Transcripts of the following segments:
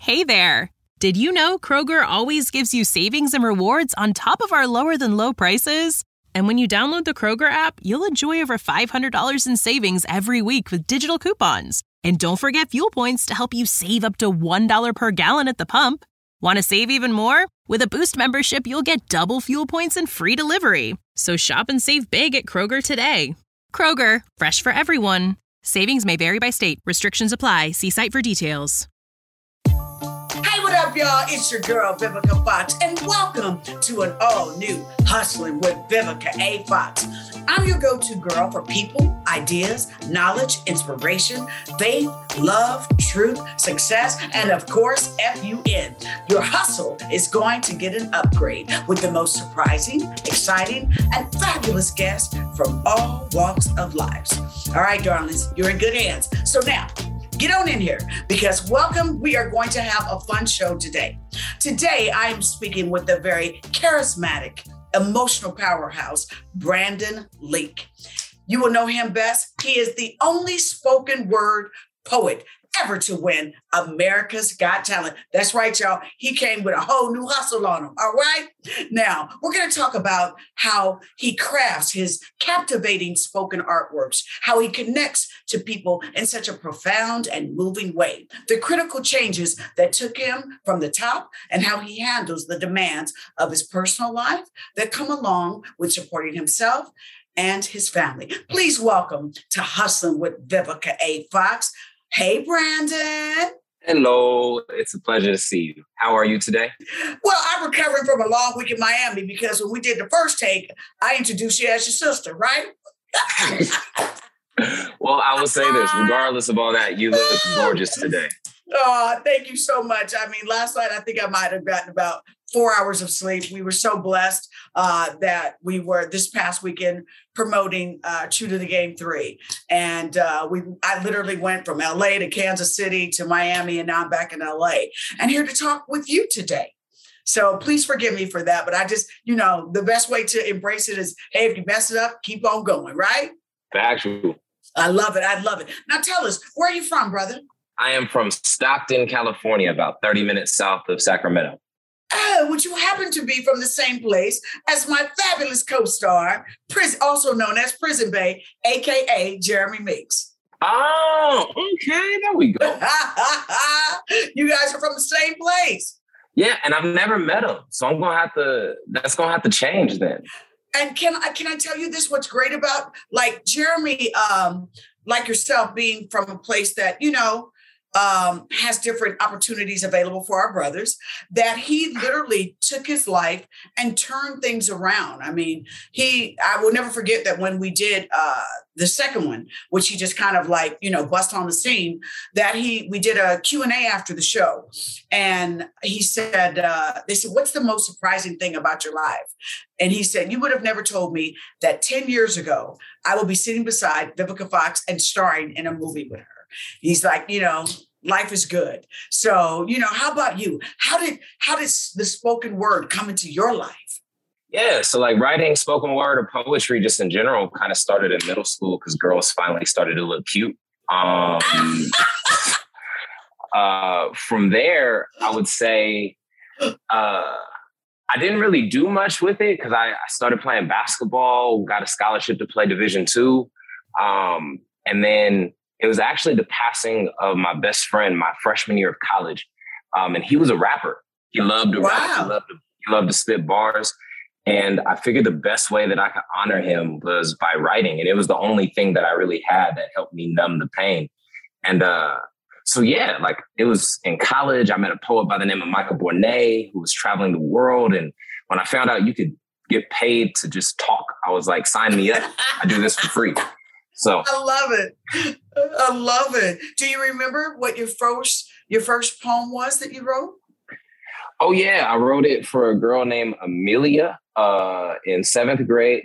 Hey there! Did you know Kroger always gives you savings and rewards on top of our lower-than-low prices? And when you download the Kroger app, you'll enjoy over $500 in savings every week with digital coupons. And don't forget fuel points to help you save up to $1 per gallon at the pump. Want to save even more? With a Boost membership, you'll get double fuel points and free delivery. So shop and save big at Kroger today. Kroger, fresh for everyone. Savings may vary by state. Restrictions apply. See site for details. Hey, what up, y'all? It's your girl, Vivica Fox, and welcome to an all-new Hustling with Vivica A. Fox. I'm your go-to girl for people, ideas, knowledge, inspiration, faith, love, truth, success, and of course, FUN. Your hustle is going to get an upgrade with the most surprising, exciting, and fabulous guests from all walks of lives. All right, darlings, you're in good hands. So now, get on in here because welcome, we are going to have a fun show today. Today, I am speaking with the very charismatic, emotional powerhouse, Brandon Leake. You will know him best. He is the only spoken word poet ever to win America's Got Talent. That's right, y'all. He came with a whole new hustle on him. All right. Now, we're going to talk about how he crafts his captivating spoken artworks, how he connects to people in such a profound and moving way, the critical changes that took him from the top, and how he handles the demands of his personal life that come along with supporting himself and his family. Please welcome to Hustling with Vivica A. Fox. Hey, Brandon. Hello. It's a pleasure to see you. How are you today? Well, I'm recovering from a long week in Miami because when we did the first take, I introduced you as your sister, right? Well, I will say this, regardless of all that, you look gorgeous today. Oh, thank you so much. I mean, last night, I think I might have gotten about 4 hours of sleep. We were so blessed that we were this past weekend promoting True to the Game 3. And I literally went from LA to Kansas City to Miami, and now I'm back in LA and here to talk with you today. So please forgive me for that. But I just, the best way to embrace it is, hey, if you mess it up, keep on going, right? Factual. I love it. I love it. Now tell us, where are you from, brother? I am from Stockton, California, about 30 minutes south of Sacramento. Oh, would you happen to be from the same place as my fabulous co-star, also known as Prison Bae, a.k.a. Jeremy Meeks? Oh, okay. There we go. You guys are from the same place. Yeah, and I've never met him. So that's going to have to change then. And can I tell you this? What's great about Jeremy, like yourself, being from a place that, has different opportunities available for our brothers, that he literally took his life and turned things around. I mean, I will never forget that when we did the second one, which he just kind of bust on the scene, that we did a Q&A after the show. And he said, they said, what's the most surprising thing about your life? And he said, you would have never told me that 10 years ago, I will be sitting beside Vivica Fox and starring in a movie with her. He's like, life is good. So, how about you? How did the spoken word come into your life? Yeah, so writing spoken word or poetry just in general kind of started in middle school because girls finally started to look cute. From there, I would say I didn't really do much with it because I started playing basketball, got a scholarship to play Division II. And then it was actually the passing of my best friend my freshman year of college. And he was a rapper. He loved to rap. He loved to spit bars. And I figured the best way that I could honor him was by writing. And it was the only thing that I really had that helped me numb the pain. And it was in college. I met a poet by the name of Michael Bornet who was traveling the world. And when I found out you could get paid to just talk, I was like, sign me up. I do this for free. So I love it. I love it. Do you remember what your first poem was that you wrote? Oh, yeah. I wrote it for a girl named Amelia in eighth grade.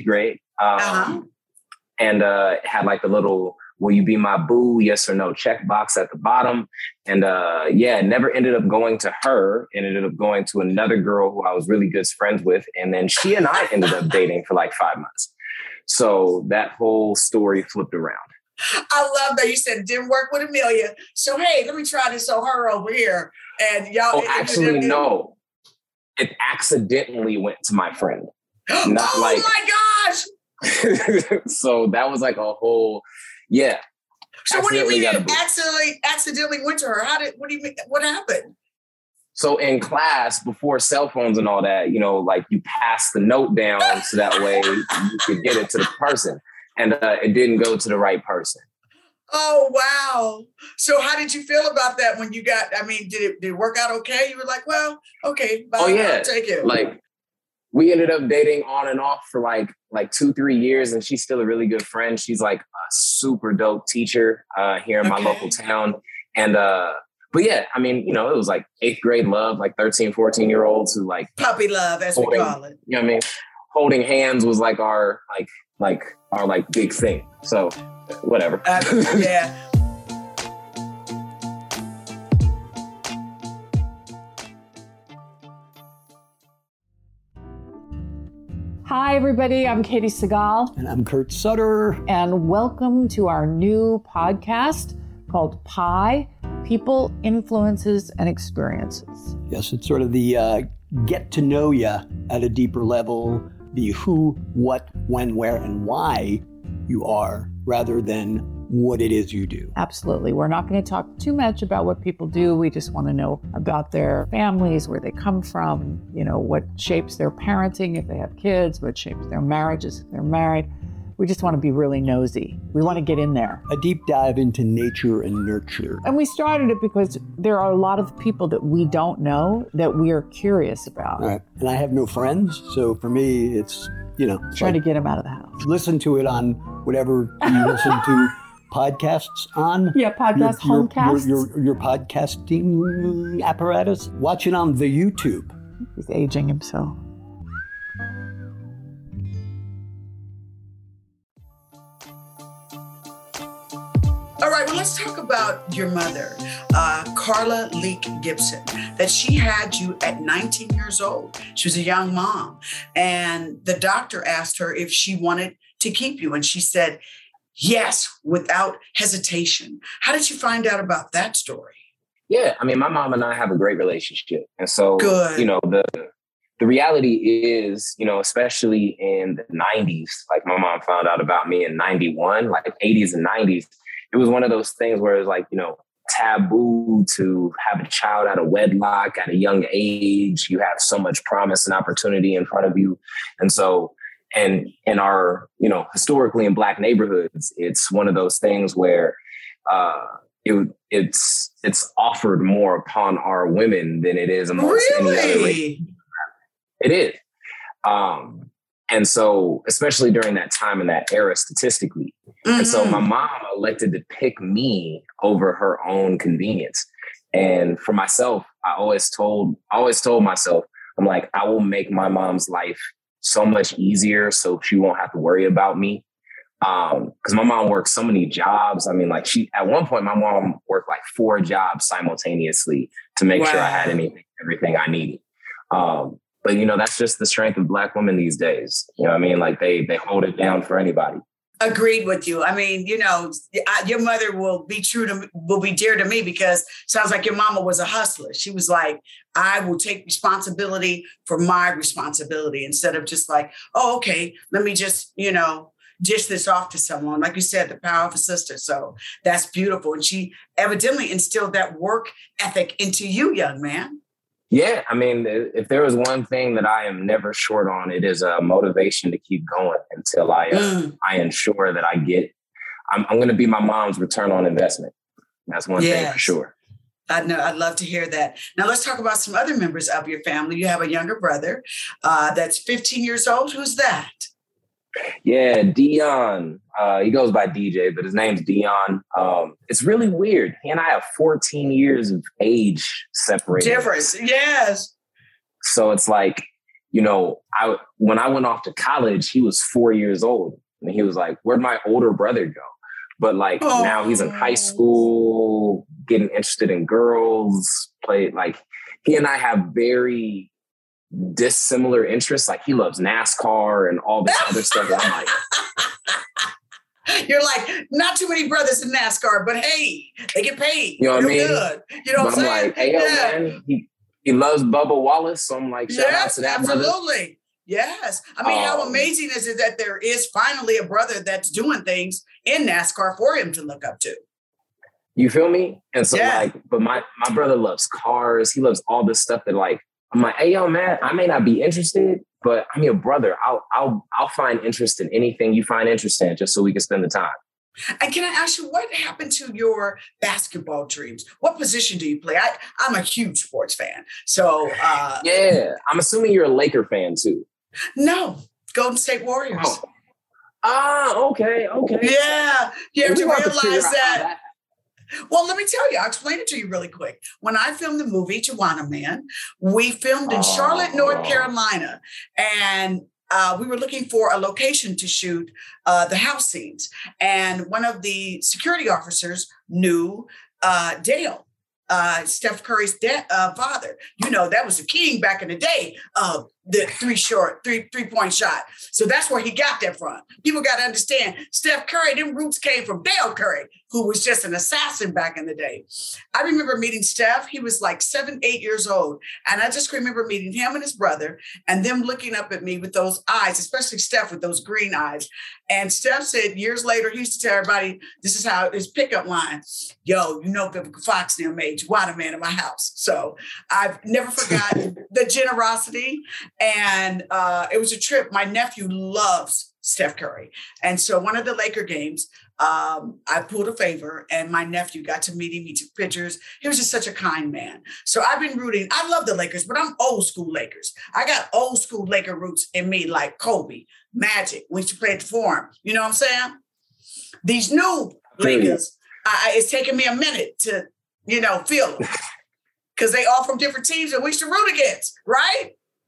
And it had a little, will you be my boo? Yes or no checkbox at the bottom. And it never ended up going to her. It ended up going to another girl who I was really good friends with. And then she and I ended up dating for 5 months. So that whole story flipped around. I love that you said it didn't work with Amelia. So, hey, let me try this on her over here. And y'all. Oh, actually, no. It accidentally went to my friend. Not oh like, my gosh. So that was like a whole, yeah. So what do you mean it accidentally went to her? What do you mean? What happened? So in class, before cell phones and all that, you know, like you pass the note down so that way you could get it to the person. And it didn't go to the right person. Oh, wow. So how did you feel about that when you got, I mean, did it work out okay? You were like, well, okay, bye, I'll take it. Like we ended up dating on and off for like 2-3 years, and she's still a really good friend. She's like a super dope teacher here in my local town. And, but yeah, I mean, you know, it was like 8th grade love, like 13, 14-year-olds who like puppy love, as we call it. You know what I mean? Holding hands was like our big thing. So whatever. Yeah. Hi, everybody. I'm Katie Segal. And I'm Kurt Sutter. And welcome to our new podcast called PIE, People, Influences, and Experiences. Yes, it's sort of the get to know you at a deeper level, the who, what, when, where, and why you are, rather than what it is you do. Absolutely. We're not going to talk too much about what people do. We just want to know about their families, where they come from, you know, what shapes their parenting if they have kids, what shapes their marriages if they're married. We just want to be really nosy. We want to get in there. A deep dive into nature and nurture. And we started it because there are a lot of people that we don't know that we are curious about. All right. And I have no friends. So for me, it's, you know. Trying to get them out of the house. Listen to it on whatever you listen to podcasts on. Yeah, homecasts. Your podcasting apparatus. Watch it on the YouTube. He's aging himself. All right, well, let's talk about your mother, Carla Leak Gibson, that she had you at 19 years old. She was a young mom. And the doctor asked her if she wanted to keep you. And she said, yes, without hesitation. How did you find out about that story? Yeah, I mean, my mom and I have a great relationship. And so, good. You know, the reality is, you know, especially in the 90s, like my mom found out about me in 91, like 80s and 90s. It was one of those things where it's like, you know, taboo to have a child out of wedlock at a young age. You have so much promise and opportunity in front of you. And so, and in our, you know, historically in Black neighborhoods, it's one of those things where it's offered more upon our women than it is amongst any other race. It is. And so, especially during that time and that era statistically. Mm-hmm. And so my mom elected to pick me over her own convenience. And for myself, I always told myself, I'm like, I will make my mom's life so much easier so she won't have to worry about me. Because my mom worked so many jobs. I mean, like at one point, my mom worked like 4 jobs simultaneously to make sure I had everything I needed. But, you know, that's just the strength of Black women these days. You know what I mean? Like they hold it down for anybody. Agreed with you. I mean, you know, your mother will be dear to me because it sounds like your mama was a hustler. She was like, I will take responsibility for my responsibility instead of just like, oh, okay, let me just, you know, dish this off to someone. Like you said, the power of a sister. So that's beautiful. And she evidently instilled that work ethic into you, young man. Yeah, I mean, if there was one thing that I am never short on, it is a motivation to keep going until I ensure that I'm going to be my mom's return on investment. That's one thing for sure. I know. I'd love to hear that. Now let's talk about some other members of your family. You have a younger brother that's 15 years old. Who's that? Yeah, Dion. He goes by DJ, but his name's Dion. It's really weird. He and I have 14 years of age separation. Difference, yes. So it's like, you know, when I went off to college, he was 4 years old. And he was like, where'd my older brother go? But like now he's in high school, getting interested in girls, he and I have very dissimilar interests. Like he loves NASCAR and all this other stuff. And I'm like, You're like, not too many brothers in NASCAR, but hey, they get paid. You know what I mean? Good. You know what I'm saying? Like, hey, yo, man, he loves Bubba Wallace. So I'm like, shout out to that absolutely. brother. Yes. I mean, how amazing is it that there is finally a brother that's doing things in NASCAR for him to look up to? You feel me? And so but my brother loves cars. He loves all this stuff that like, I'm like, hey, yo, man, I may not be interested, but I'm your brother. I'll find interest in anything you find interest in just so we can spend the time. And can I ask you, what happened to your basketball dreams? What position do you play? I'm a huge sports fan. So I'm assuming you're a Laker fan too. No, Golden State Warriors. Okay. Yeah, you have to realize that. Well, let me tell you, I'll explain it to you really quick. When I filmed the movie Juwanna Mann, we filmed in Charlotte, North Carolina, and we were looking for a location to shoot the house scenes. And one of the security officers knew Dale, Steph Curry's father. You know, that was the king back in the day of the three-point shot. So that's where he got that from. People got to understand, Steph Curry, them roots came from Dale Curry, who was just an assassin back in the day. I remember meeting Steph. He was like 7, 8 years old. And I just remember meeting him and his brother and them looking up at me with those eyes, especially Steph with those green eyes. And Steph said years later, he used to tell everybody, this is how his pickup line, yo, you know, Vivica Fox near made Juwanna Mann in my house. So I've never forgotten the generosity. And it was a trip. My nephew loves Steph Curry. And so one of the Laker games, I pulled a favor and my nephew got to meet him. He took pictures. He was just such a kind man. So I've been rooting. I love the Lakers, but I'm old school Lakers. I got old school Laker roots in me, like Kobe, Magic, when she played the Forum. You know what I'm saying? These new Lakers, it's taking me a minute to, feel them. Because they all from different teams that we used to root against, right?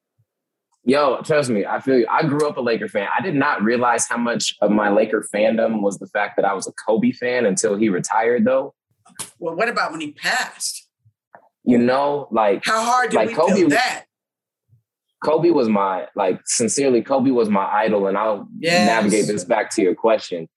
Yo, trust me, I feel you. I grew up a Laker fan. I did not realize how much of my Laker fandom was the fact that I was a Kobe fan until he retired, though. Well, what about when he passed? How hard did we feel that? Kobe was sincerely, Kobe was my idol. And I'll navigate this back to your question.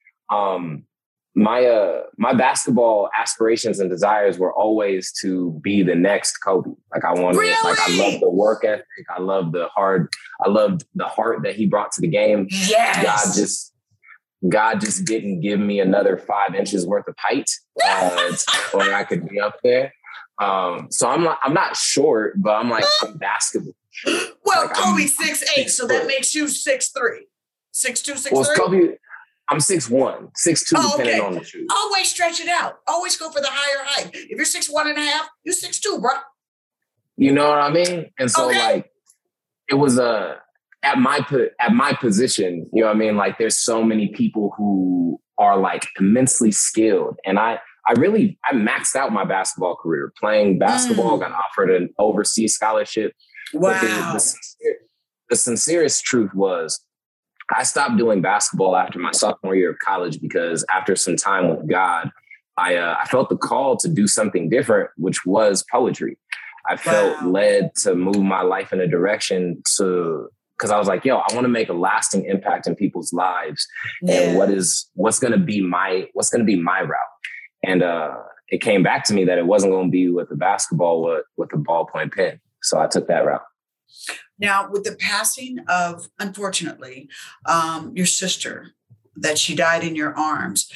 My basketball aspirations and desires were always to be the next Kobe. I wanted, I love the work ethic. I love the heart that he brought to the game. Yes. God just didn't give me another 5 inches worth of height, or I could be up there. So I'm not short, but I'm basketball. Well, Kobe's 6'8", so that makes you 6'3", 6'2", 6'3". Well, Kobe, I'm 6'1", 6'2", depending on the shoe. Always stretch it out. Always go for the higher height. If you're 6'1.5", you're 6'2", bro. You know what I mean? And so it was at my position, you know what I mean? There's so many people who are immensely skilled. And I maxed out my basketball career playing basketball, got offered an overseas scholarship. Wow. But the sincerest truth was, I stopped doing basketball after my sophomore year of college because after some time with God, I felt the call to do something different, which was poetry. I felt led to move my life in a direction because I was like, I want to make a lasting impact in people's lives. Yeah. And what's going to be my route? And it came back to me that it wasn't going to be with the basketball, with the ballpoint pen. So I took that route. Now, with the passing of, unfortunately, your sister, that she died in your arms,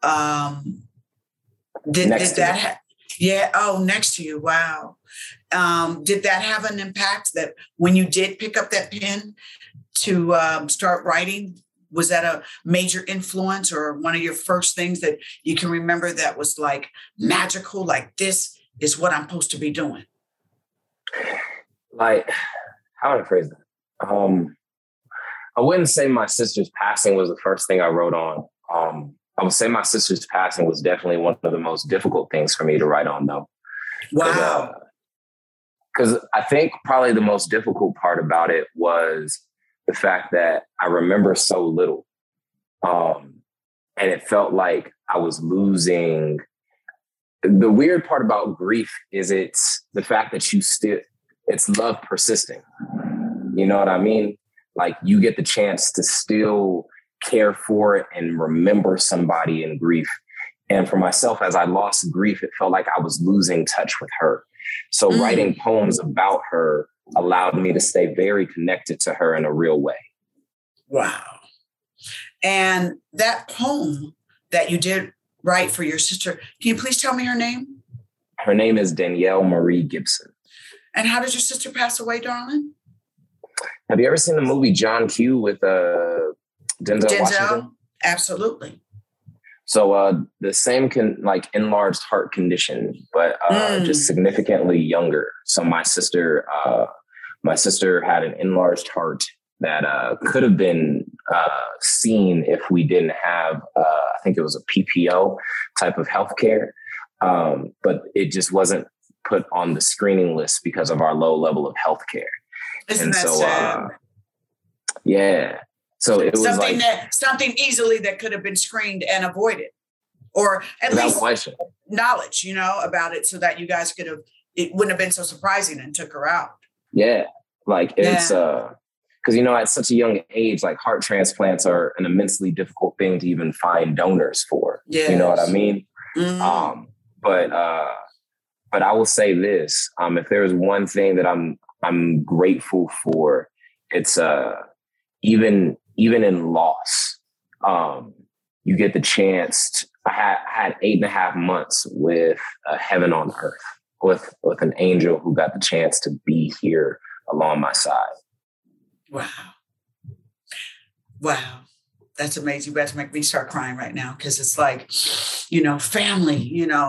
next to you. Wow. Did that have an impact that when you did pick up that pen to start writing, was that a major influence or one of your first things that you can remember that was magical, this is what I'm supposed to be doing? How would I phrase that? I wouldn't say my sister's passing was the first thing I wrote on. I would say my sister's passing was definitely one of the most difficult things for me to write on, though. Wow. Because I think probably the most difficult part about it was the fact that I remember so little. And it felt like I was losing. The weird part about grief is it's the fact that it's love persisting. You know what I mean? You get the chance to still care for and remember somebody in grief. And for myself, as I lost grief, it felt like I was losing touch with her. So writing poems about her allowed me to stay very connected to her in a real way. Wow. And that poem that you did write for your sister, can you please tell me her name? Her name is Danielle Marie Gibson. And how did your sister pass away, darling? Have you ever seen the movie John Q with Denzel Washington? Absolutely. So the same enlarged heart condition, but just significantly younger. So my sister had an enlarged heart that could have been seen if we didn't have, I think it was a PPO type of healthcare, but it just wasn't put on the screening list because of our low level of healthcare. Isn't that sad? Yeah. So it was something easily that could have been screened and avoided, or at least knowledge, about it, so that you guys it wouldn't have been so surprising and took her out. Yeah. It's, because, at such a young age, heart transplants are an immensely difficult thing to even find donors for. Yes. You know what I mean? Mm-hmm. But I will say this, if there's one thing that I'm grateful for, it's, even in loss, you get the chance I had 8.5 months with heaven on earth, with an angel who got the chance to be here along my side. Wow. That's amazing. You have to make me start crying right now, because it's like, family,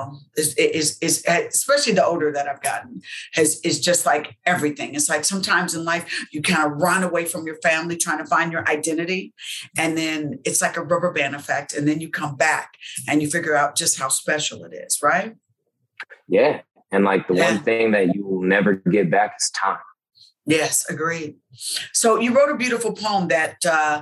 is especially the older that I've gotten, is just like everything. It's like sometimes in life you kind of run away from your family trying to find your identity, and then it's like a rubber band effect, and then you come back and you figure out just how special it is, right? Yeah. And the one thing that you will never get back is time. Yes, agreed. So you wrote a beautiful poem that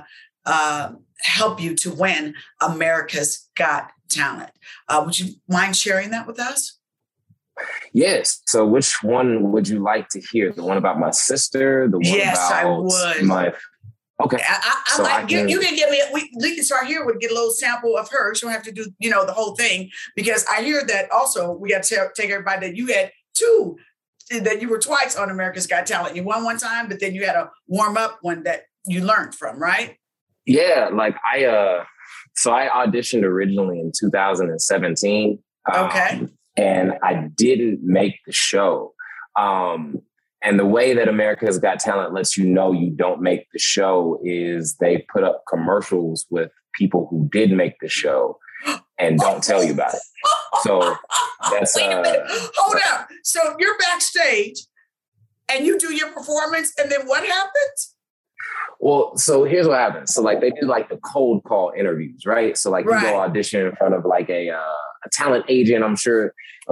help you to win America's Got Talent. Would you mind sharing that with us? Yes. So which one would you like to hear? The one about my sister? The one about I would. My... Okay. You can give me, we can start here. We'll get a little sample of her. So we don't have to do, the whole thing, because I hear that also we got to take everybody that you had two, that you were twice on America's Got Talent. You won one time, but then you had a warm up one that you learned from, right? Yeah, I auditioned originally in 2017. Okay. And I didn't make the show. And the way that America's Got Talent lets you know you don't make the show is they put up commercials with people who did make the show and don't tell you about it. So that's wait a minute. Hold up. So you're backstage and you do your performance, and then what happens? Well, so here's what happens. So they do the cold call interviews, right? So you go audition in front of a talent agent. I'm sure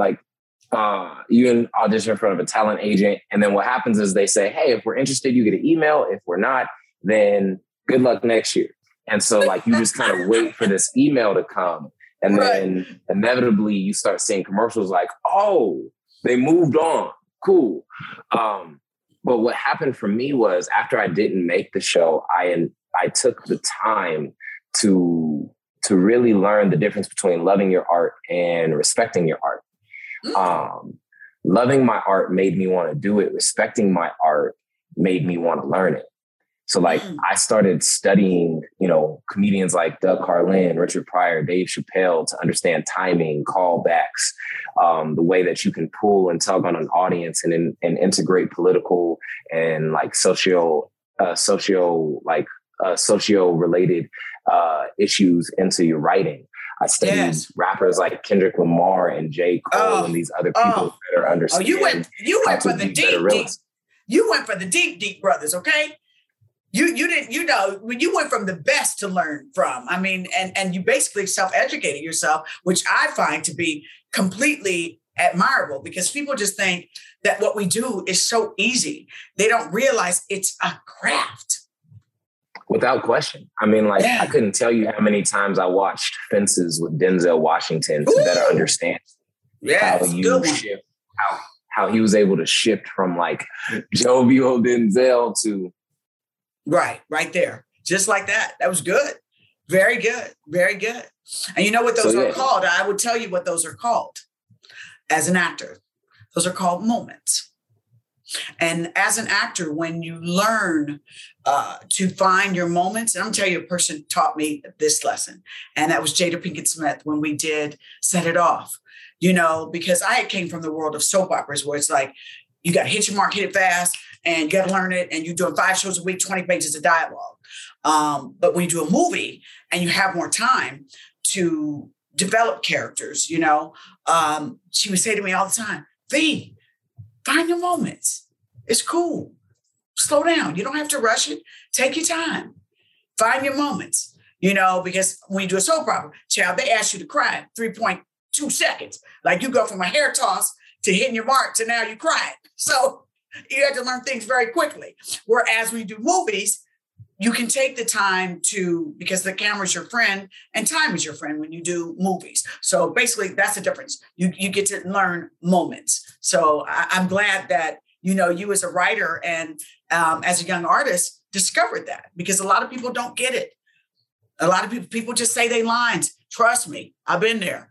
you can audition in front of a talent agent. And then what happens is they say, hey, if we're interested, you get an email. If we're not, then good luck next year. And so you just kind of wait for this email to come. And then inevitably you start seeing commercials oh, they moved on. Cool. But what happened for me was, after I didn't make the show, I took the time to really learn the difference between loving your art and respecting your art. Loving my art made me want to do it. Respecting my art made me want to learn it. So I started studying, comedians like Doug Carlin, Richard Pryor, Dave Chappelle, to understand timing, callbacks, the way that you can pull and tug on an audience and integrate political and socio related issues into your writing. I studied rappers like Kendrick Lamar and J. Cole and these other people that are understanding. You went for the deep. You went for the deep brothers, okay? You didn't, when you went from the best to learn from, and you basically self-educated yourself, which I find to be completely admirable, because people just think that what we do is so easy. They don't realize it's a craft. Without question. I couldn't tell you how many times I watched Fences with Denzel Washington to better understand how he was able to shift from jovial Denzel to right there, just like that. That was good. Very good. Very good. And you know what those are called? I would tell you what those are called as an actor. Those are called moments. And as an actor, when you learn to find your moments, and I'm telling you, a person taught me this lesson, and that was Jada Pinkett Smith when we did Set It Off, because I came from the world of soap operas where it's like, you got to hit your mark, hit it fast, and you got to learn it. And you're doing 5 shows a week, 20 pages of dialogue. But when you do a movie and you have more time to develop characters, she would say to me all the time, V, find your moments. It's cool. Slow down. You don't have to rush it. Take your time. Find your moments, because when you do a soap opera, child, they ask you to cry in 3.2 seconds. Like you go from a hair toss to hitting your mark to now you crying. So you have to learn things very quickly. Whereas when you do movies, you can take the time because the camera's your friend and time is your friend when you do movies. So basically that's the difference. You get to learn moments. So I'm glad that, you as a writer and as a young artist discovered that, because a lot of people don't get it. A lot of people just say they lines. Trust me, I've been there,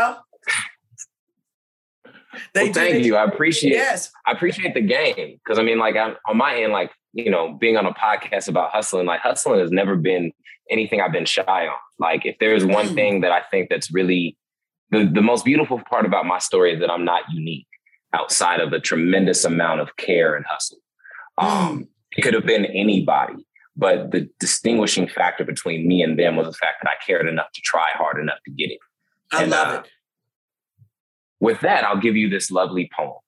Thank you. I appreciate I appreciate the game. Because I'm on my end, being on a podcast about hustling, hustling has never been anything I've been shy on. If there's one thing that I think that's really the most beautiful part about my story is that I'm not unique outside of a tremendous amount of care and hustle. It could have been anybody, but the distinguishing factor between me and them was the fact that I cared enough to try hard enough to get it. I love it. With that, I'll give you this lovely poem.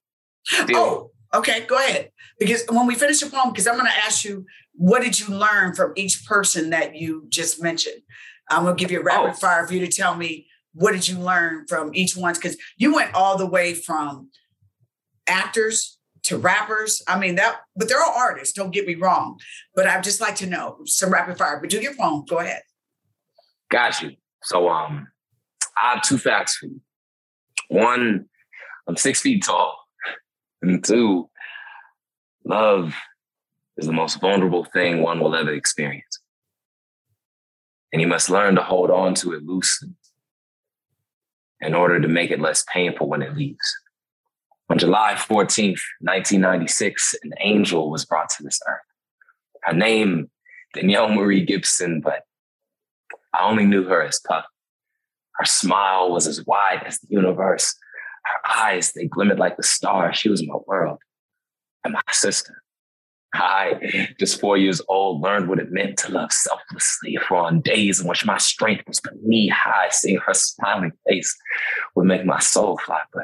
Okay, go ahead. Because when we finish the poem, because I'm going to ask you, what did you learn from each person that you just mentioned? I'm going to give you a rapid fire for you to tell me, what did you learn from each one? Because you went all the way from actors to rappers. But they're all artists, don't get me wrong. But I'd just like to know some rapid fire. But do your poem. Go ahead. Got you. So I have 2 facts for you. 1, I'm 6 feet tall. And 2, love is the most vulnerable thing one will ever experience. And you must learn to hold on to it loosely in order to make it less painful when it leaves. On July 14th, 1996, an angel was brought to this earth. Her name, Danielle Marie Gibson, but I only knew her as Puff. Her smile was as wide as the universe. Her eyes, they glimmered like the stars. She was my world and my sister. I, just 4 years old, learned what it meant to love selflessly. For on days in which my strength was knee high, seeing her smiling face would make my soul fly. But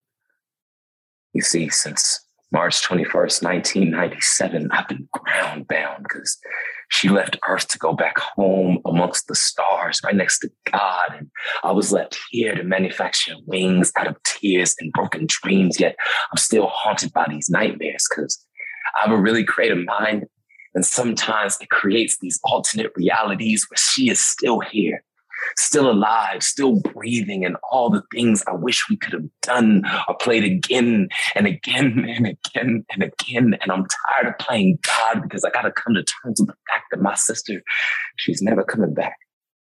you see, since March 21st, 1997, I've been ground bound because she left Earth to go back home amongst the stars, right next to God. And I was left here to manufacture wings out of tears and broken dreams. Yet I'm still haunted by these nightmares because I have a really creative mind. And sometimes it creates these alternate realities where she is still here, still alive, still breathing, and all the things I wish we could have done or played again and again and again and again. And I'm tired of playing God because I got to come to terms with the fact that my sister, she's never coming back.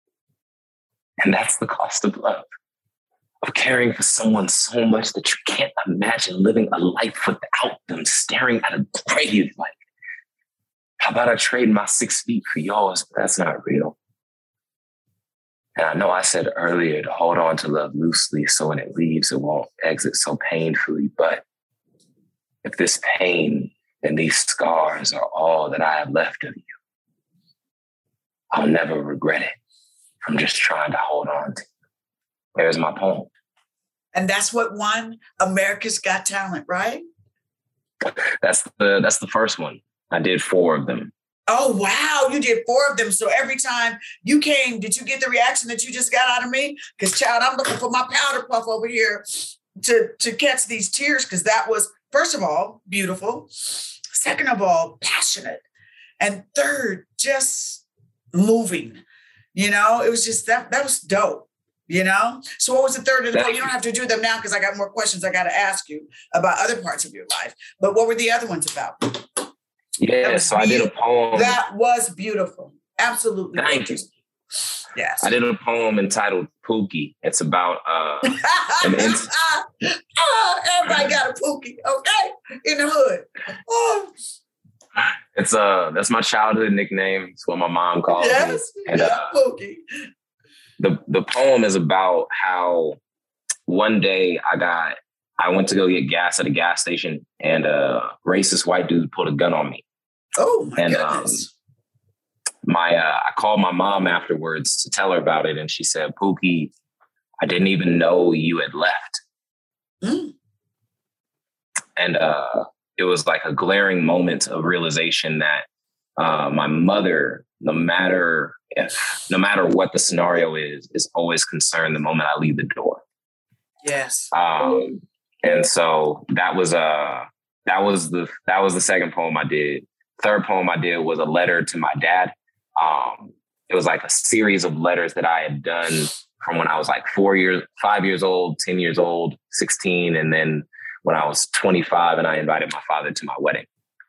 And that's the cost of love, of caring for someone so much that you can't imagine living a life without them, staring at a grave like, how about I trade my 6 feet for yours? But that's not real. And I know I said earlier to hold on to love loosely so when it leaves, it won't exit so painfully. But if this pain and these scars are all that I have left of you, I'll never regret it. I'm just trying to hold on to you. There's my poem. And that's what won America's Got Talent, right? That's the first one. I did 4 of them. Oh, wow. You did 4 of them. So every time you came, did you get the reaction that you just got out of me? Because, child, I'm looking for my powder puff over here to catch these tears, because that was, first of all, beautiful. Second of all, passionate. And third, just moving. It was just that was dope. So what was the third of the poem? You don't have to do them now because I got more questions I got to ask you about other parts of your life. But what were the other ones about? Yeah, so I did a poem. That was beautiful. Absolutely. Thank you. Yes. I did a poem entitled Pookie. It's about everybody got a Pookie, okay? In the hood. Oh. That's my childhood nickname. It's what my mom calls me. And Pookie. The poem is about how one day I went to go get gas at a gas station, and a racist white dude pulled a gun on me. Oh my goodness. I called my mom afterwards to tell her about it, and she said, Pookie, I didn't even know you had left. Mm. And it was like a glaring moment of realization that my mother, no matter what the scenario is always concerned the moment I leave the door. Yes. And so that was the second poem I did. Third poem I did was a letter to my dad. It was like a series of letters that I had done from when I was like 5 years old, 10 years old, 16. And then when I was 25 and I invited my father to my wedding.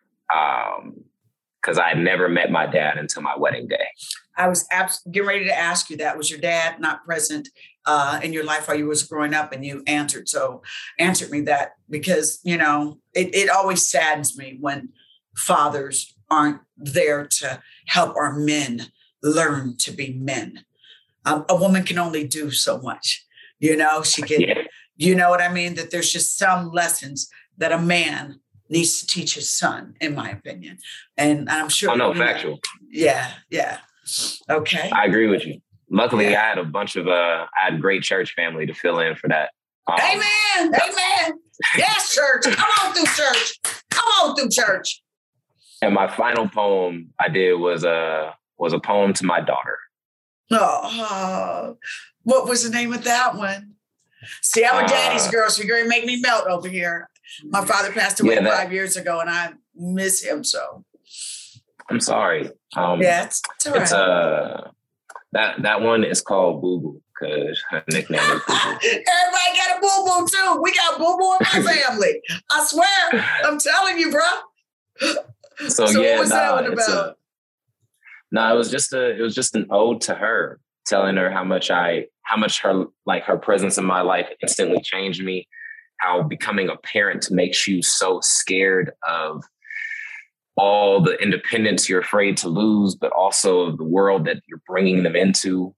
Because I had never met my dad until my wedding day. I was getting ready to ask you that. Was your dad not present in your life while you was growing up? And you answered me that, because, you know, it always saddens me when fathers aren't there to help our men learn to be men. A woman can only do so much, you know, she can, you know what I mean? That there's just some lessons that a man needs to teach his son, in my opinion. And I'm sure. Oh, no, factual. Yeah. Okay. I agree with you. Luckily, I had great church family to fill in for that. Amen. Yes, church. Come on through church. And my final poem I did was a poem to my daughter. Oh, what was the name of that one? See, I'm a daddy's girl, so you're going to make me melt over here. My father passed away 5 years ago, and I miss him so. I'm sorry. It's all right. That one is called Boo Boo, because her nickname is Boo Boo. Everybody got a Boo Boo too. We got Boo Boo in my family. I swear. I'm telling you, bro. So what was that one about? It was just an ode to her, telling her how much her presence in my life instantly changed me. How becoming a parent makes you so scared of all the independence you're afraid to lose, but also of the world that you're bringing them into.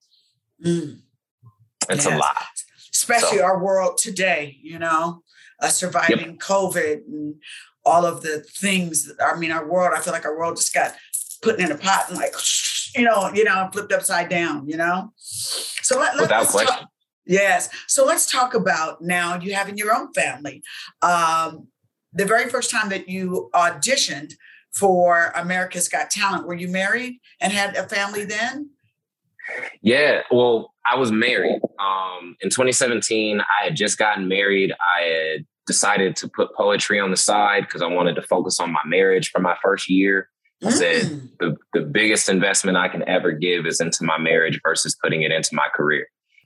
It's a lot. Especially our world today, you know, surviving COVID and all of the things. I mean, our world, I feel like our world just got put in a pot and like, you know, flipped upside down, you know? So without question. Talk. Yes. So let's talk about now you having your own family. The very first time that you auditioned for America's Got Talent, were you married and had a family then? Yeah, well, I was married. In 2017, I had just gotten married. I had decided to put poetry on the side because I wanted to focus on my marriage for my first year. I said the biggest investment I can ever give is into my marriage versus putting it into my career.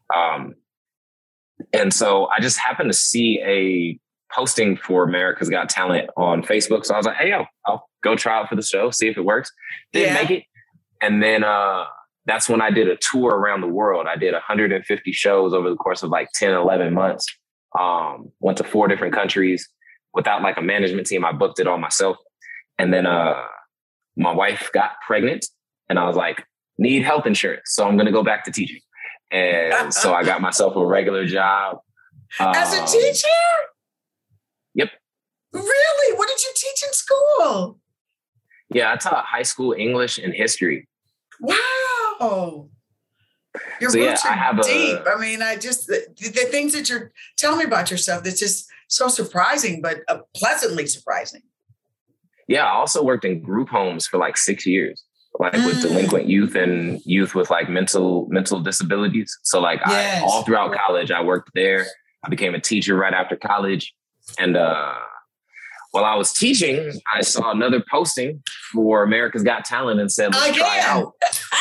And so I just happened to see a posting for America's Got Talent on Facebook. So I was like, hey, I'll go try out for the show, see if it works. Didn't make it. And then that's when I did a tour around the world. I did 150 shows over the course of like 10, 11 months. Went to 4 different countries without like a management team. I booked it all myself. And then my wife got pregnant and I was like, need health insurance. So I'm going to go back to teaching. And so I got myself a regular job. As a teacher? Yep. Really? What did you teach in school? Yeah, I taught high school English and history. Wow. Your roots are deep. I mean, the things that you're telling me about yourself, that's just so surprising, but pleasantly surprising. Yeah, I also worked in group homes for like 6 years, like with delinquent youth and youth with like mental disabilities. So like all throughout college, I worked there. I became a teacher right after college. And while I was teaching, I saw another posting for America's Got Talent and said, let's try it out.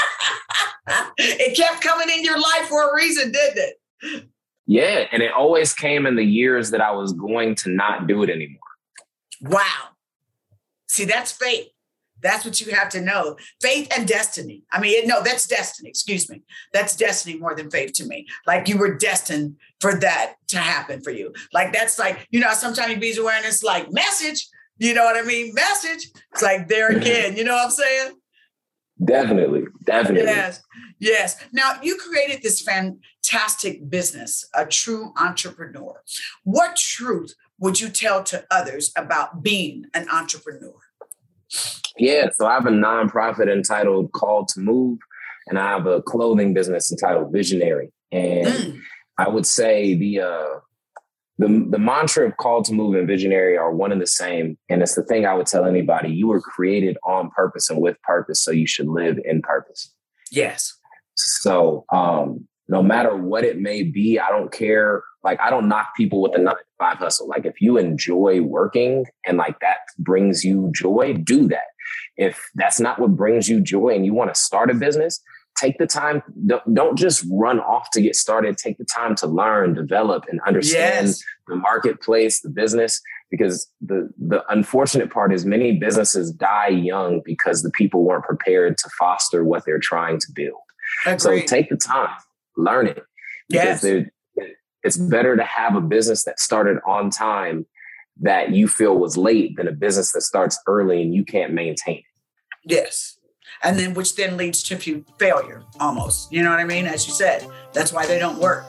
It kept coming in your life for a reason, didn't it? Yeah. And it always came in the years that I was going to not do it anymore. Wow. See, that's fate. That's what you have to know. Faith and destiny. I mean, no, that's destiny. Excuse me. That's destiny more than faith to me. Like you were destined for that to happen for you. Like that's like, sometimes you be wearing this like message, you know what I mean? Message. It's like there again, you know what I'm saying? Definitely. Yes. Now you created this fantastic business, a true entrepreneur. What truth would you tell to others about being an entrepreneur? Yeah, so I have a nonprofit entitled Called to Move, and I have a clothing business entitled Visionary. And I would say the mantra of Called to Move and Visionary are one and the same. And it's the thing I would tell anybody: you were created on purpose and with purpose, so you should live in purpose. Yes. So no matter what it may be, I don't care. Like, I don't knock people with the 9-to-5 hustle. Like, if you enjoy working and like that brings you joy, do that. If that's not what brings you joy and you want to start a business, take the time. Don't just run off to get started. Take the time to learn, develop, and understand the marketplace, the business, because the unfortunate part is many businesses die young because the people weren't prepared to foster what they're trying to build. Agreed. So take the time, learn it. Because it's better to have a business that started on time that you feel was late than a business that starts early and you can't maintain it. Yes. And then which then leads to failure almost. You know what I mean? As you said, that's why they don't work.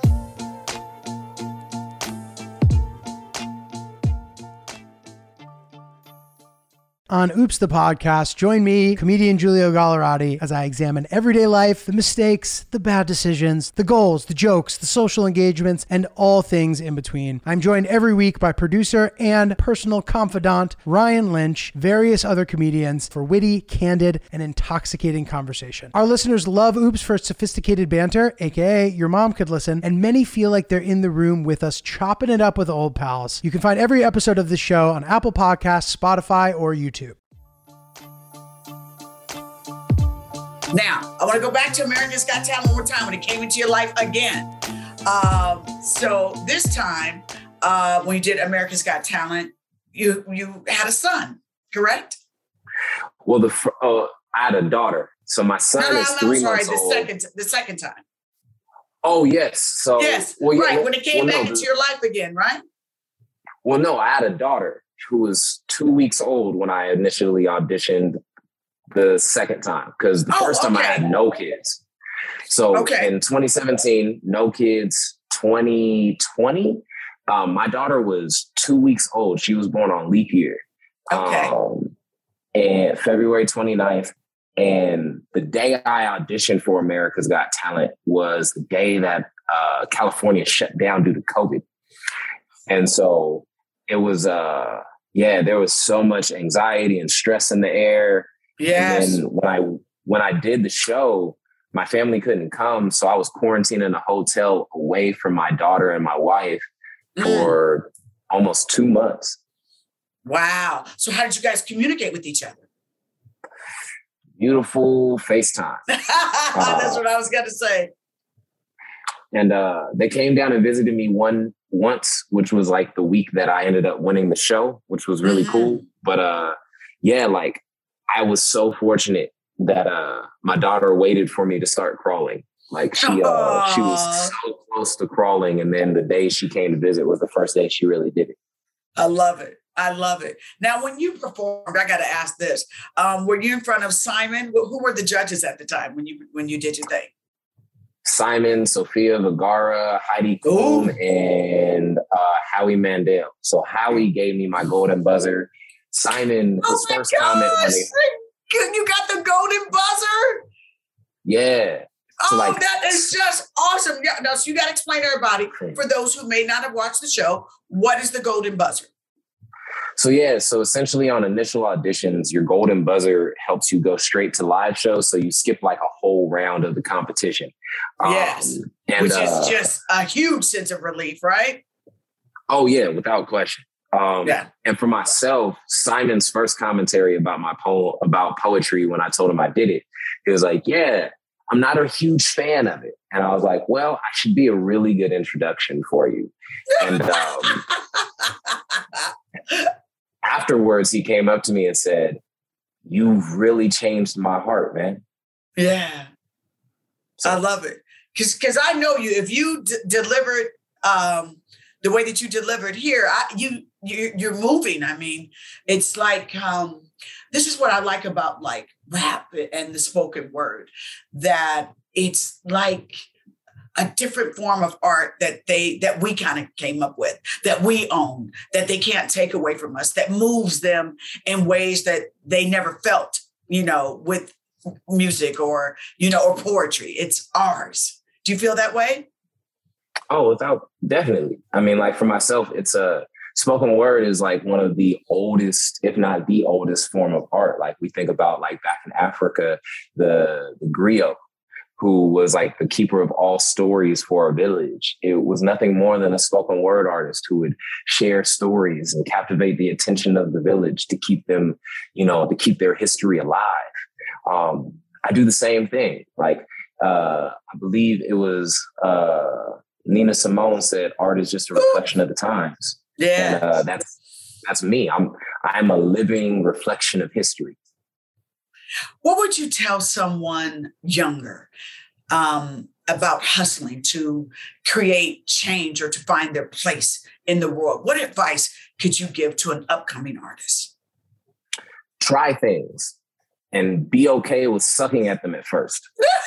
On Oops, the podcast, join me, comedian Giulio Gallerati, as I examine everyday life, the mistakes, the bad decisions, the goals, the jokes, the social engagements, and all things in between. I'm joined every week by producer and personal confidant Ryan Lynch, various other comedians, for witty, candid, and intoxicating conversation. Our listeners love Oops for its sophisticated banter, aka your mom could listen, and many feel like they're in the room with us chopping it up with old pals. You can find every episode of the show on Apple Podcasts, Spotify, or YouTube. Now, I want to go back to America's Got Talent one more time when it came into your life again. So this time, when you did America's Got Talent, you had a son, correct? Well, I had a daughter. So my son is 3 months old. The second time. Oh, yes. So yes, right. When it came back into your life again, right? Well, no, I had a daughter who was 2 weeks old when I initially auditioned the second time, because the first time I had no kids. So in 2017, no kids. 2020, my daughter was 2 weeks old. She was born on leap year. And February 29th. And the day I auditioned for America's Got Talent was the day that California shut down due to COVID. And so it was, there was so much anxiety and stress in the air. Yes. And when I did the show, my family couldn't come. So I was quarantined in a hotel away from my daughter and my wife for almost 2 months. Wow. So how did you guys communicate with each other? Beautiful FaceTime. That's what I was going to say. And they came down and visited me once, which was like the week that I ended up winning the show, which was really cool. But I was so fortunate that my daughter waited for me to start crawling. Like she was so close to crawling. And then the day she came to visit was the first day she really did it. I love it. Now, when you performed, I got to ask this. Were you in front of Simon? Who were the judges at the time when you did your thing? Simon, Sofia Vergara, Heidi Klum, and Howie Mandel. So Howie gave me my golden buzzer. Simon, his first comment. You got the golden buzzer? Yeah. So that is just awesome. Yeah, no, so you got to explain to everybody, for those who may not have watched the show, what is the golden buzzer? So essentially on initial auditions, your golden buzzer helps you go straight to live shows. So you skip like a whole round of the competition. Yes. Which is just a huge sense of relief, right? Oh yeah, without question. And for myself, Simon's first commentary about about poetry, when I told him I did it, he was like, yeah, I'm not a huge fan of it. And I was like, well, I should be a really good introduction for you. And afterwards, he came up to me and said, you've really changed my heart, man. Yeah. So, I love it. Because I know you, if you delivered the way that you delivered here, you're moving. I mean, it's like, this is what I like about like rap and the spoken word, that it's like a different form of art that we kind of came up with, that we own, that they can't take away from us, that moves them in ways that they never felt, with music or poetry. It's ours. Do you feel that way? Oh, definitely. I mean, like for myself, it's spoken word is like one of the oldest, if not the oldest form of art. Like we think about like back in Africa, the griot, who was like the keeper of all stories for a village. It was nothing more than a spoken word artist who would share stories and captivate the attention of the village to keep them, to keep their history alive. I do the same thing. Like, I believe it was Nina Simone said, art is just a reflection of the times. Yeah. And that's me. I'm a living reflection of history. What would you tell someone younger about hustling to create change or to find their place in the world? What advice could you give to an upcoming artist? Try things and be okay with sucking at them at first.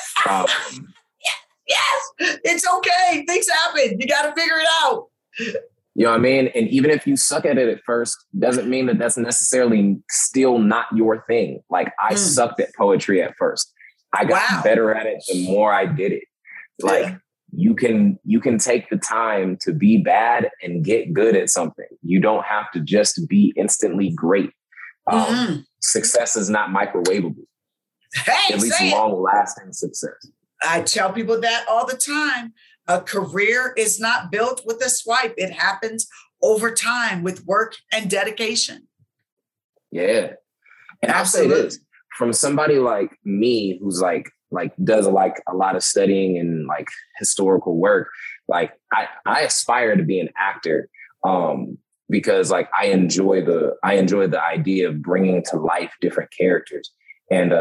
Yes, it's okay. Things happen. You got to figure it out. You know what I mean? And even if you suck at it at first, doesn't mean that that's necessarily still not your thing. Like I sucked at poetry at first. I got better at it the more I did it. Like you can take the time to be bad and get good at something. You don't have to just be instantly great. Success is not microwavable. Hey, at least long-lasting success. I tell people that all the time. A career is not built with a swipe. It happens over time with work and dedication. Yeah. And I'll say this, from somebody like me, who's like does like a lot of studying and like historical work, like I aspire to be an actor because like I enjoy the idea of bringing to life different characters. And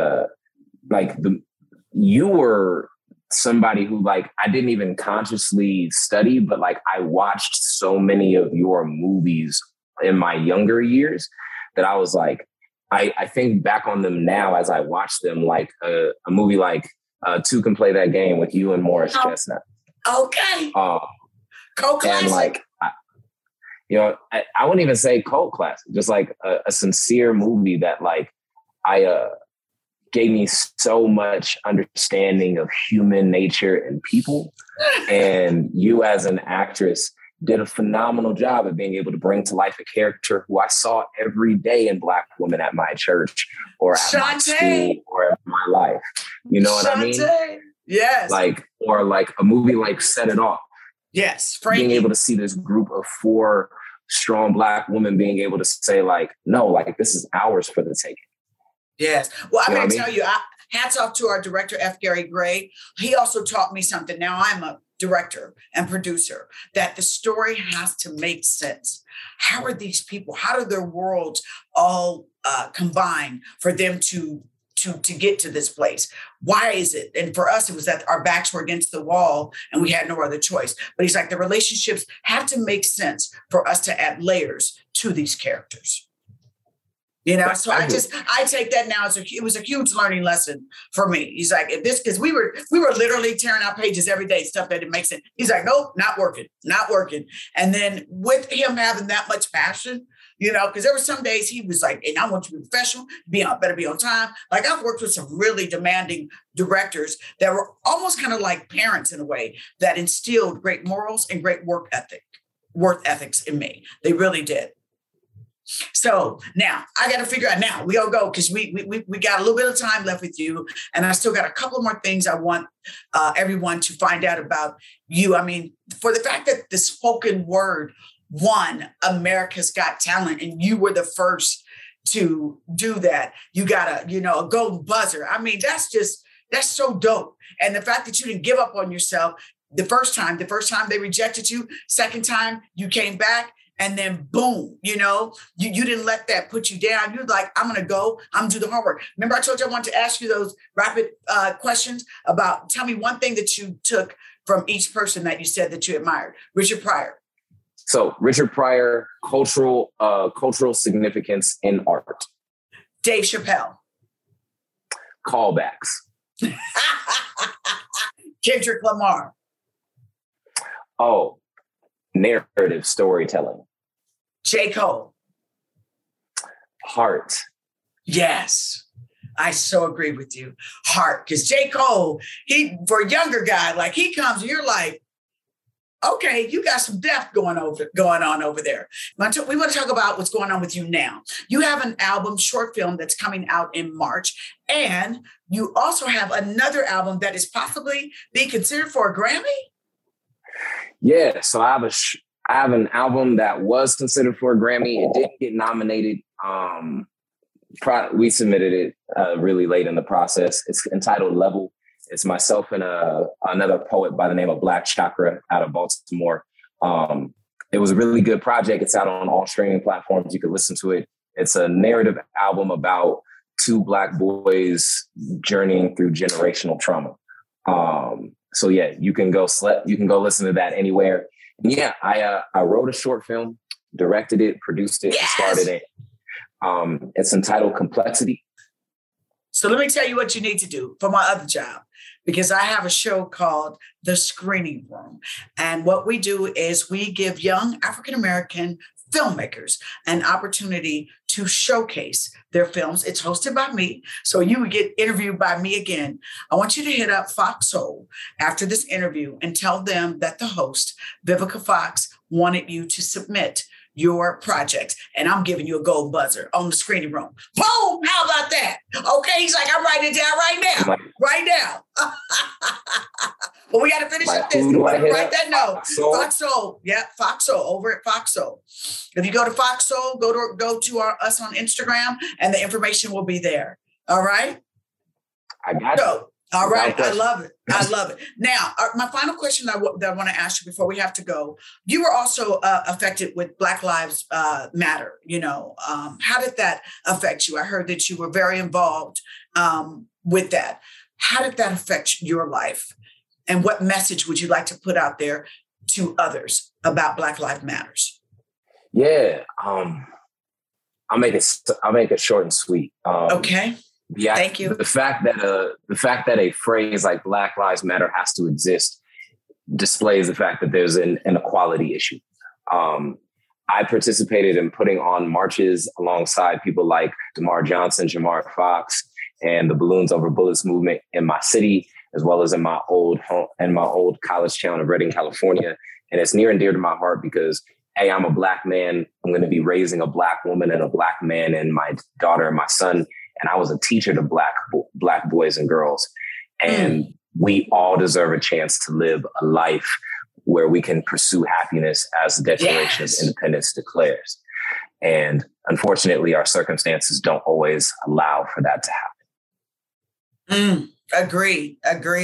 you were somebody who like I didn't even consciously study, but like I watched so many of your movies in my younger years that I was like, I think back on them now as I watch them, like a movie like Two Can Play That Game with you and Morris Chestnut. Okay. Cult classic. And like, I wouldn't even say cult classic, just like a sincere movie that like gave me so much understanding of human nature and people. And you as an actress did a phenomenal job of being able to bring to life a character who I saw every day in Black women at my church or at my school or at my life. You know what I mean? Yes. Or a movie like Set It Off. Yes. Frankie. Being able to see this group of 4 strong Black women being able to say like, no, like this is ours for the taking. Yes. Well, I'm going to tell you, hats off to our director, F. Gary Gray. He also taught me something. Now I'm a director and producer, that the story has to make sense. How are these people? How do their worlds all combine for them to get to this place? Why is it? And for us, it was that our backs were against the wall and we had no other choice. But he's like, the relationships have to make sense for us to add layers to these characters. So I take that now as it was a huge learning lesson for me. He's like, because we were literally tearing out pages every day, stuff that didn't make sense. He's like, nope, not working. And then with him having that much passion, because there were some days he was like, and I want you to be professional, better be on time. Like I've worked with some really demanding directors that were almost kind of like parents in a way that instilled great morals and great work ethics in me. They really did. So now I got to figure out now we all go because we got a little bit of time left with you. And I still got a couple more things I want everyone to find out about you. I mean, for the fact that the spoken word won America's Got Talent and you were the first to do that, you got a golden buzzer. I mean, that's so dope. And the fact that you didn't give up on yourself the first time they rejected you, second time you came back. and then boom, you didn't let that put you down. You're like, I'm going to go, I'm going to do the homework. Remember I told you I wanted to ask you those rapid questions about, tell me one thing that you took from each person that you said that you admired. Richard Pryor. So Richard Pryor, cultural significance in art. Dave Chappelle. Callbacks. Kendrick Lamar. Oh, narrative storytelling. J. Cole. Heart. Yes. I so agree with you. Heart. Because J. Cole, for a younger guy, like he comes, you're like, okay, you got some depth going on over there. We want to talk about what's going on with you now. You have an album, short film, that's coming out in March. And you also have another album that is possibly being considered for a Grammy? Yeah, so I have an album that was considered for a Grammy. It didn't get nominated. We submitted it really late in the process. It's entitled Level. It's myself and another poet by the name of Black Chakra out of Baltimore. It was a really good project. It's out on all streaming platforms. You can listen to it. It's a narrative album about two Black boys journeying through generational trauma. So yeah, you can go listen to that anywhere. And yeah, I wrote a short film, directed it, produced it, yes! started it. It's entitled Complexity. So let me tell you what you need to do for my other job, because I have a show called The Screening Room. And what we do is we give young African-American filmmakers an opportunity to showcase their films. It's hosted by me, so you would get interviewed by me again. I want you to hit up Fox Soul after this interview and tell them that the host, Vivica Fox, wanted you to submit your project, and I'm giving you a gold buzzer on The Screening Room. Boom! How about that? Okay, he's like, I'm writing it down right now. But we got to finish up this. Write that note. Fox Soul. Yeah, Fox Soul, over at Fox Soul. If you go to Fox Soul, go to us on Instagram, and the information will be there. All right? I got it. All right. I love it. Now, my final question that I want to ask you before we have to go, you were also affected with Black Lives Matter. How did that affect you? I heard that you were very involved with that. How did that affect your life? And what message would you like to put out there to others about Black Lives Matters? Yeah. I'll make it short and sweet. Okay. Yeah, thank you. The fact that a phrase like Black Lives Matter has to exist displays the fact that there's an equality issue. I participated in putting on marches alongside people like DeMar Johnson, Jamar Fox, and the Balloons Over Bullets movement in my city, as well as in my old home and my old college town of Redding, California. And it's near and dear to my heart because, hey, I'm a Black man. I'm going to be raising a Black woman and a Black man and my daughter and my son. And I was a teacher to Black boys and girls. And we all deserve a chance to live a life where we can pursue happiness as the Declaration of Independence declares. And unfortunately, our circumstances don't always allow for that to happen. Agree.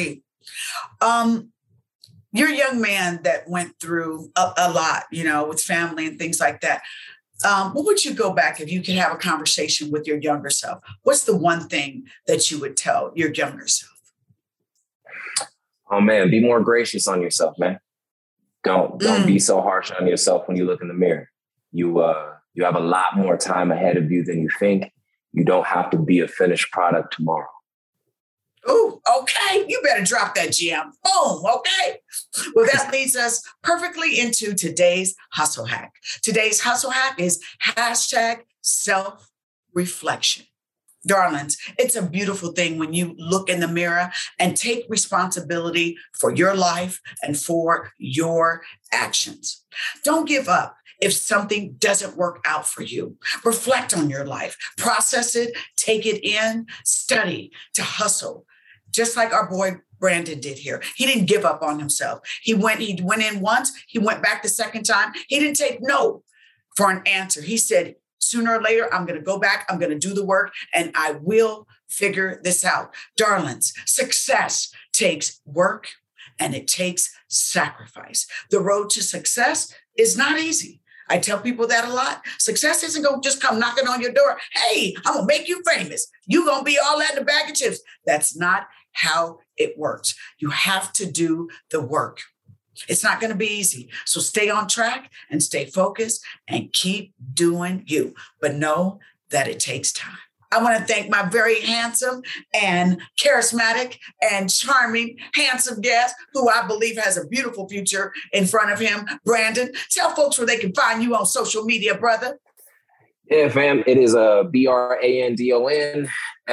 You're a young man that went through a lot, with family and things like that. What would you go back if you could have a conversation with your younger self? What's the one thing that you would tell your younger self? Oh man, be more gracious on yourself, man. Don't be so harsh on yourself when you look in the mirror. You have a lot more time ahead of you than you think. You don't have to be a finished product tomorrow. Oh, okay. You better drop that gem. Boom. Okay. Well, that leads us perfectly into today's hustle hack. Today's hustle hack is #self-reflection. Darlings, it's a beautiful thing when you look in the mirror and take responsibility for your life and for your actions. Don't give up if something doesn't work out for you. Reflect on your life, process it, take it in, study to hustle. Just like our boy Brandon did here. He didn't give up on himself. He went in once, he went back the second time. He didn't take no for an answer. He said, sooner or later, I'm going to go back, I'm going to do the work, and I will figure this out. Darlings, success takes work and it takes sacrifice. The road to success is not easy. I tell people that a lot. Success isn't going to just come knocking on your door. Hey, I'm going to make you famous. You're going to be all that in a bag of chips. That's not how it works. You have to do the work. It's not going to be easy. So stay on track and stay focused and keep doing you. But know that it takes time. I want to thank my very handsome and charismatic and charming, handsome guest who I believe has a beautiful future in front of him. Brandon, tell folks where they can find you on social media, brother. Yeah, fam, it is BrandonLeake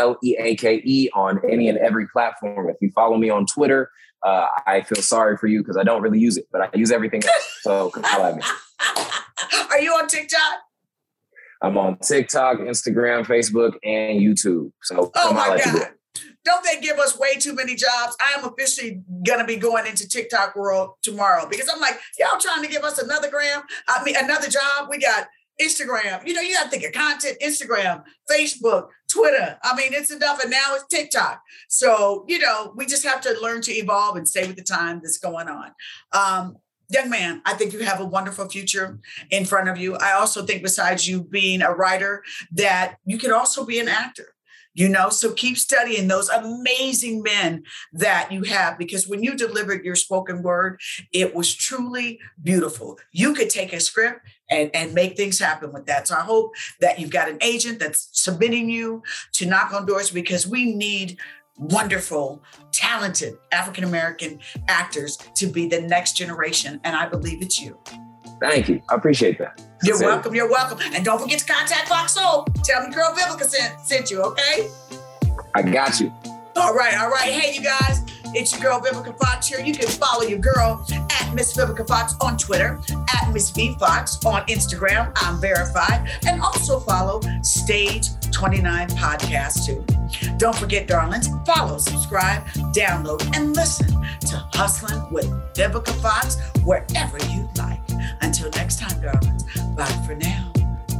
on any and every platform. If you follow me on Twitter, I feel sorry for you because I don't really use it, but I use everything else. So come holler at me. Are you on TikTok? I'm on TikTok, Instagram, Facebook, and YouTube. So oh my God. Don't they give us way too many jobs? I am officially going to be going into TikTok world tomorrow because I'm like, y'all trying to give us another job. We got Instagram. You got to think of content, Instagram, Facebook, Twitter. I mean, it's enough. And now it's TikTok. So, we just have to learn to evolve and stay with the time that's going on. Young man, I think you have a wonderful future in front of you. I also think besides you being a writer, that you could also be an actor. So keep studying those amazing men that you have, because when you delivered your spoken word, it was truly beautiful. You could take a script and make things happen with that. So I hope that you've got an agent that's submitting you to knock on doors, because we need wonderful, talented African-American actors to be the next generation. And I believe it's you. Thank you. I appreciate that. You're welcome. You're welcome. And don't forget to contact Fox Soul. Tell me Girl Vivica sent you, okay? I got you. All right. Hey, you guys. It's your girl Vivica Fox here. You can follow your girl at Miss Vivica Fox on Twitter, at Miss V Fox on Instagram. I'm verified. And also follow Stage 29 Podcast too. Don't forget, darlings, follow, subscribe, download, and listen to Hustling with Vivica Fox wherever you like. Until next time, darlings, bye for now.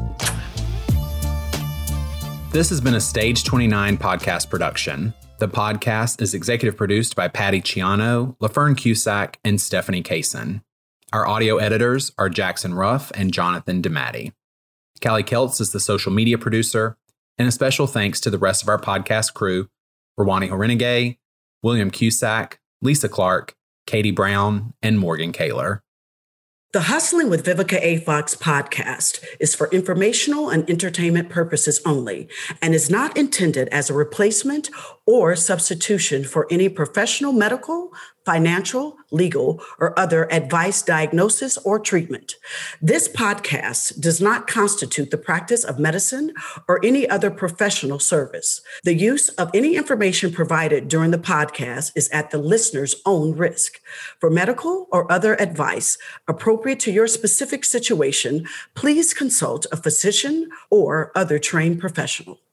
This has been a Stage 29 podcast production. The podcast is executive produced by Patty Ciano, LaFern Cusack, and Stephanie Kaysen. Our audio editors are Jackson Ruff and Jonathan DeMatti. Callie Keltz is the social media producer, and a special thanks to the rest of our podcast crew, Rawani Horenegay, William Cusack, Lisa Clark, Katie Brown, and Morgan Kaler. The Hustling with Vivica A. Fox podcast is for informational and entertainment purposes only and is not intended as a replacement or substitution for any professional medical, financial, legal, or other advice, diagnosis, or treatment. This podcast does not constitute the practice of medicine or any other professional service. The use of any information provided during the podcast is at the listener's own risk. For medical or other advice appropriate to your specific situation, please consult a physician or other trained professional.